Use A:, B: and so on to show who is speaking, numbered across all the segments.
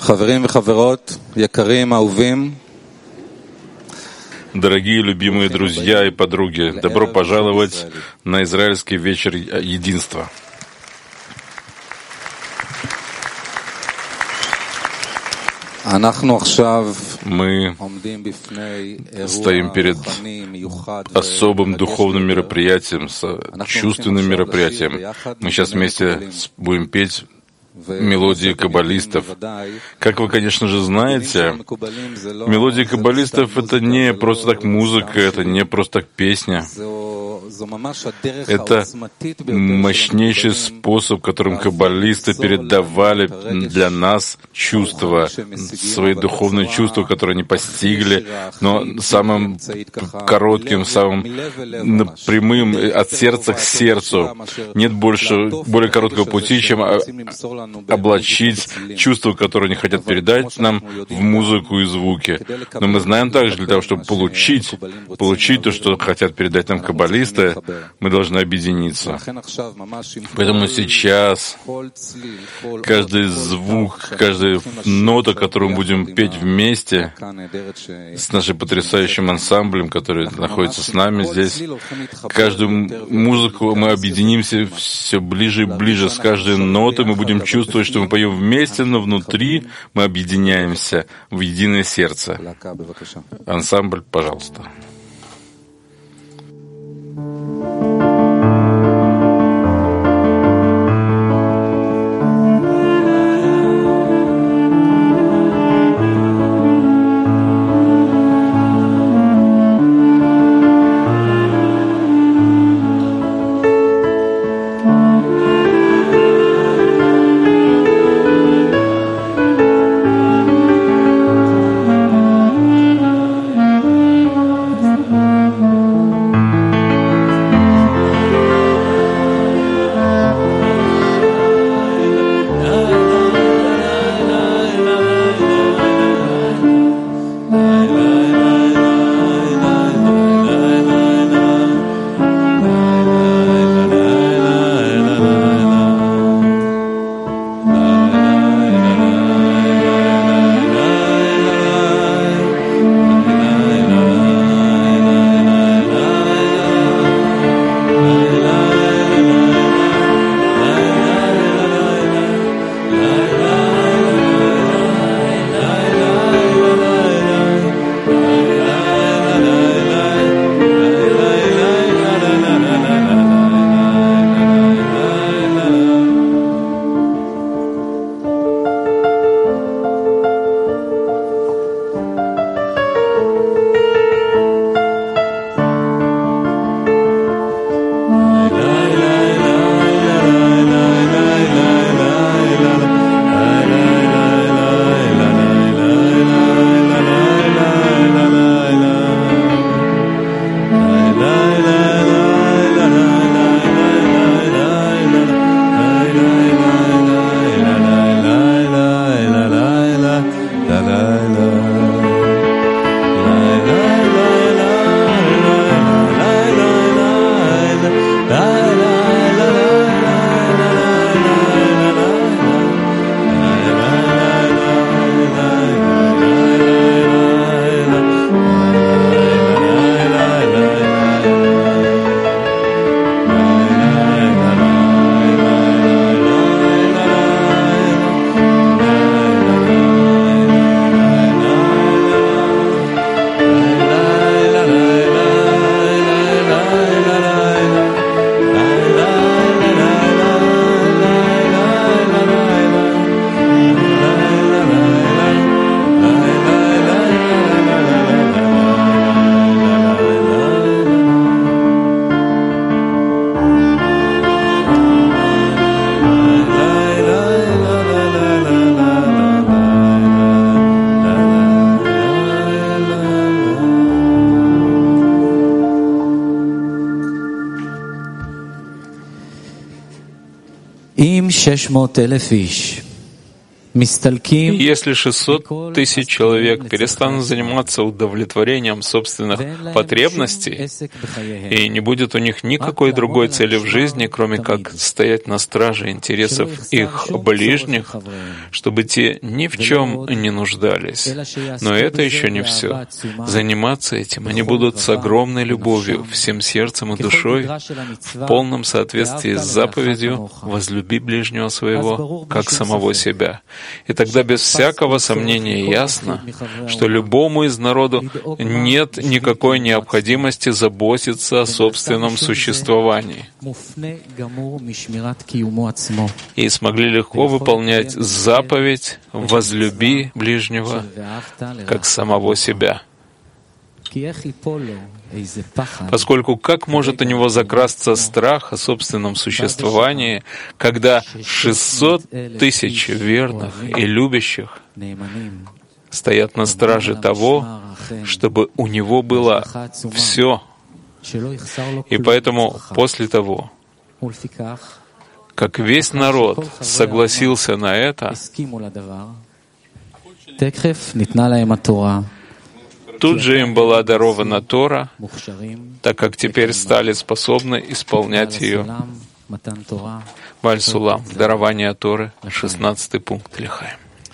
A: חברים וחברות, יקרים, אהובים,
B: Дорогие любимые друзья и подруги, добро пожаловать на израильский вечер единства. Мы стоим перед особым духовным мероприятием, чувственным мероприятием. Мы сейчас вместе будем петь мелодии каббалистов. Как вы, конечно же, знаете, мелодии каббалистов — это не просто так музыка, это не просто так песня. Это мощнейший способ, которым каббалисты передавали для нас чувства, свои духовные чувства, которые они постигли, но самым коротким, самым прямым, от сердца к сердцу. Нет более короткого пути, чем облачить чувства, которые они хотят передать нам, в музыку и звуки. Но мы знаем также, для того, чтобы получить то, что хотят передать нам каббалисты, мы должны объединиться. Поэтому сейчас каждый звук, каждая нота, которую мы будем петь вместе с нашим потрясающим ансамблем, который находится с нами здесь, каждую музыку мы объединимся все ближе и ближе. С каждой нотой мы будем чувствовать, что мы поем вместе, но внутри мы объединяемся в единое сердце. Ансамбль, пожалуйста. Если 600 тысяч человек перестанут заниматься удовлетворением собственных потребностей, и не будет у них никакой другой цели в жизни, кроме как стоять на страже интересов их ближних, чтобы те ни в чем не нуждались. Но это еще не все. Заниматься этим они будут с огромной любовью, всем сердцем и душой, в полном соответствии с заповедью «Возлюби ближнего своего, как самого себя». И тогда без всякого сомнения ясно, что любому из народу нет никакой необходимости заботиться о собственном существовании. И смогли легко выполнять заповедь «Возлюби ближнего, как самого себя». Поскольку как может у него закрасться страх о собственном существовании, когда 600 тысяч верных и любящих стоят на страже того, чтобы у него было все. И поэтому после того, как весь народ согласился на это, тут же им была дарована Тора, так как теперь стали способны исполнять ее. Баль Сулам, дарование Торы, 16 пункт Лихаим.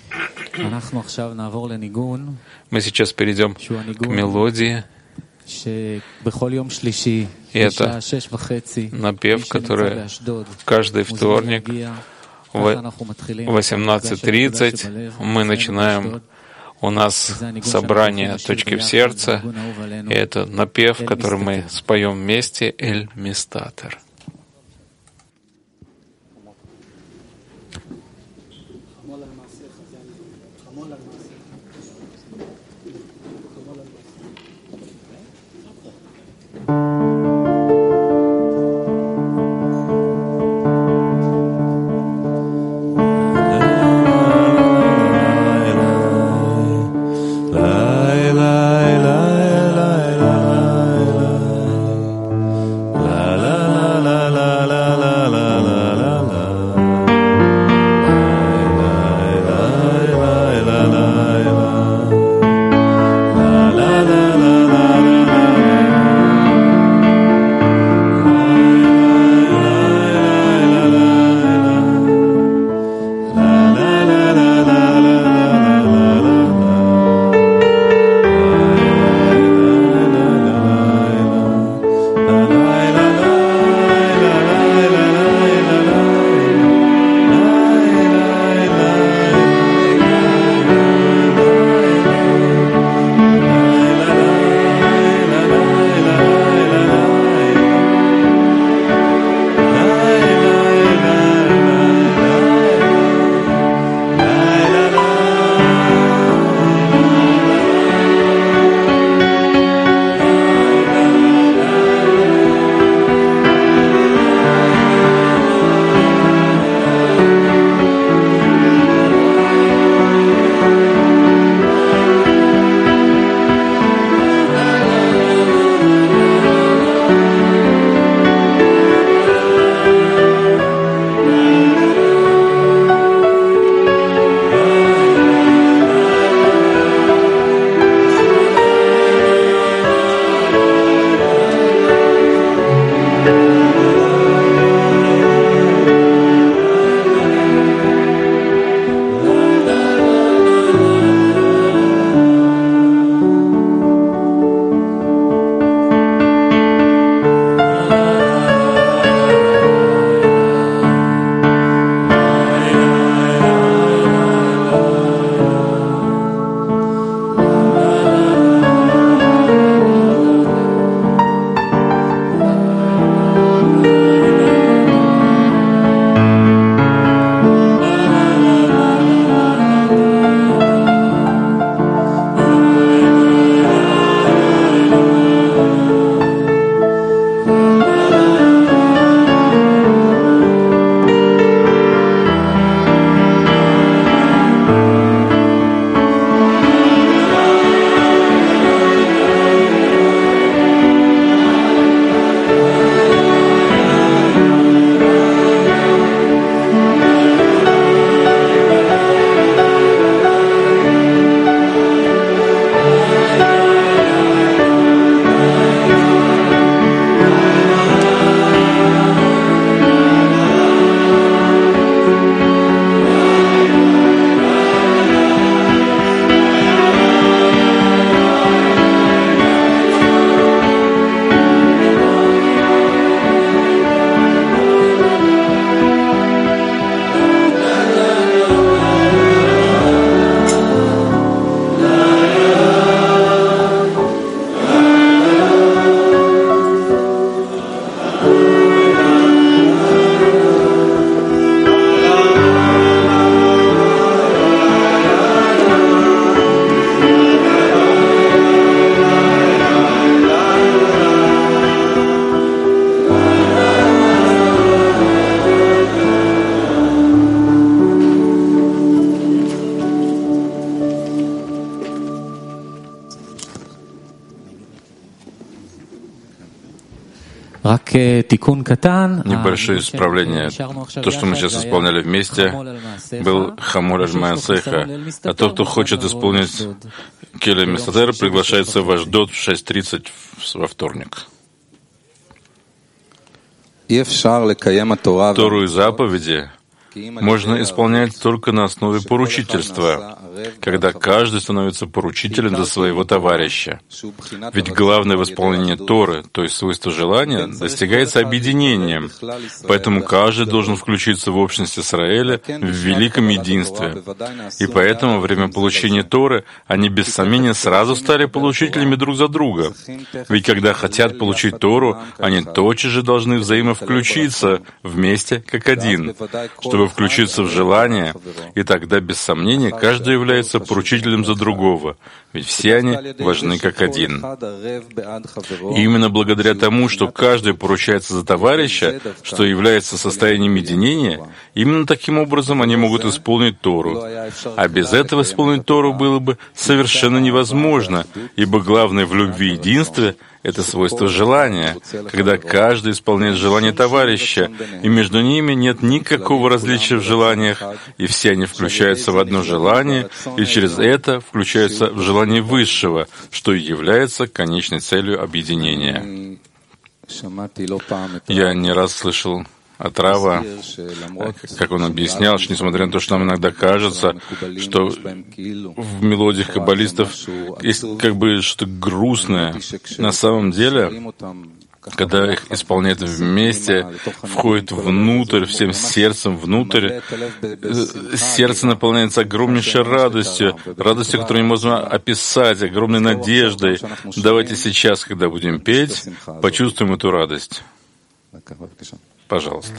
B: Мы сейчас перейдем к мелодии. И это напев, который каждый вторник в 18:30 мы начинаем. У нас собрание «Точки в сердце», и это напев, который мы споем вместе «Эль Мистатер».
C: La la
B: Небольшое исправление. То, что мы сейчас исполняли вместе, был Хамоль аль-Маасеха. А тот, кто хочет исполнить Келе Месадер, приглашается в Ашдод в 6:30 во вторник. Тору и заповеди можно исполнять только на основе поручительства, когда каждый становится поручителем за своего товарища. Ведь главное в исполнении Торы, то есть свойство желания, достигается объединением. Поэтому каждый должен включиться в общность Израиля в великом единстве. И поэтому во время получения Торы они без сомнения сразу стали получителями друг за друга. Ведь когда хотят получить Тору, они тотчас же должны взаимовключиться вместе как один, чтобы включиться в желание, и тогда, без сомнения, каждый является поручителем за другого, ведь все они важны как один. И именно благодаря тому, что каждый поручается за товарища, что является состоянием единения, именно таким образом они могут исполнить Тору. А без этого исполнить Тору было бы совершенно невозможно, ибо главное в любви и единстве — это свойство желания, когда каждый исполняет желание товарища, и между ними нет никакого различия в желаниях, и все они включаются в одно желание, и через это включаются в желание Высшего, что и является конечной целью объединения. Я не раз слышал от Рава, как он объяснял, что несмотря на то, что нам иногда кажется, что в мелодиях каббалистов есть как бы что-то грустное, на самом деле, когда их исполняют вместе, входит внутрь, всем сердцем внутрь, сердце наполняется огромнейшей радостью, которую невозможно описать, огромной надеждой. Давайте сейчас, когда будем петь, почувствуем эту радость. Пожалуйста.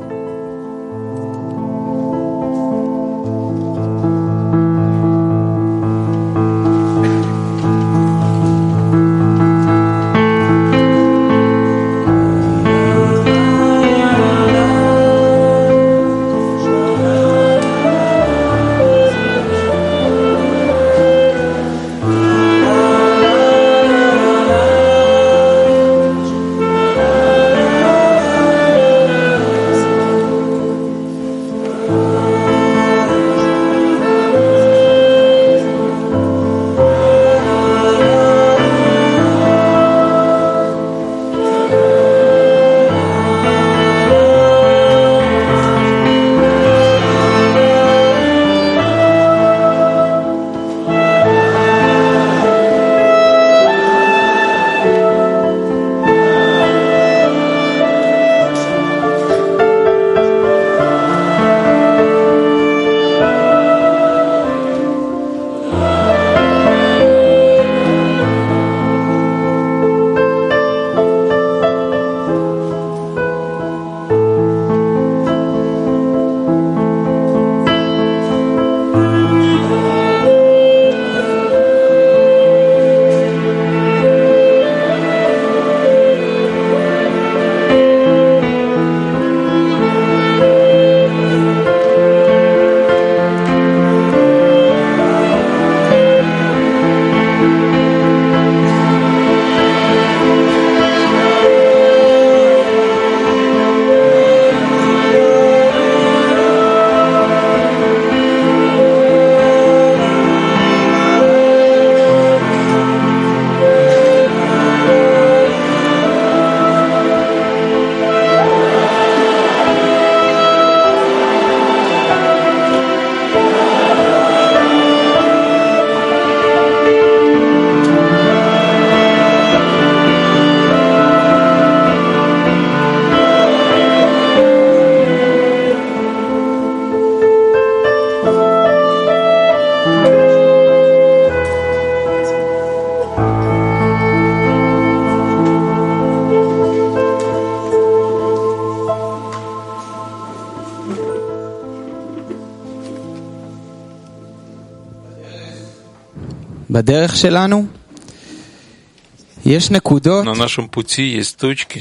C: На нашем пути есть точки,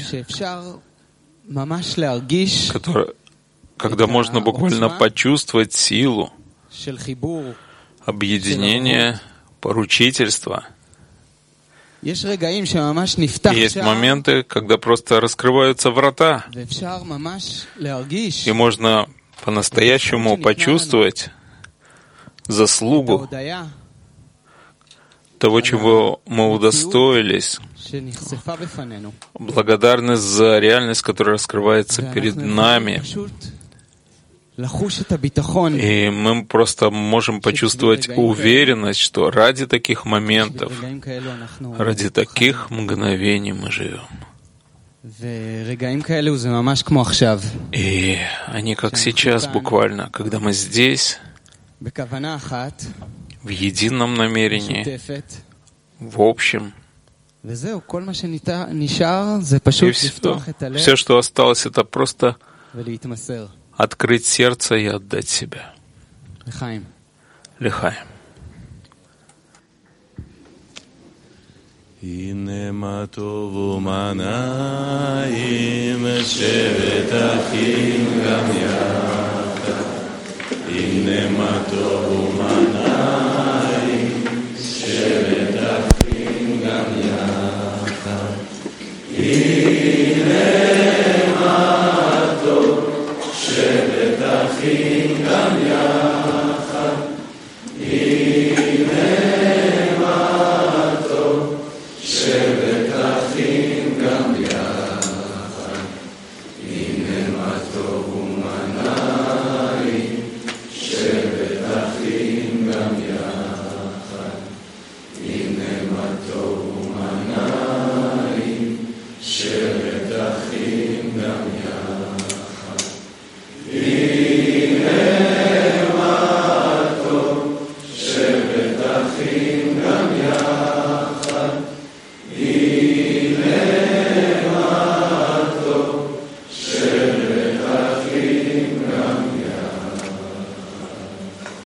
C: когда можно буквально почувствовать силу объединения, поручительства Есть моменты, когда просто раскрываются врата, и можно по-настоящему почувствовать заслугу того, чего мы удостоились, благодарность за реальность, которая раскрывается перед нами. И мы просто можем почувствовать уверенность, что ради таких моментов, ради таких мгновений мы живем. И они как сейчас буквально, когда мы здесь, в едином намерении, в общем. И все, что осталось, это просто открыть сердце и отдать себя. Лихаим.
D: הנה מה טוב ומה נעים, שבת אחים גם יחד. הנה מה טוב ומה נעים, שבת אחים גם יחד. הנה מה טוב, שבת אחים גם יחד.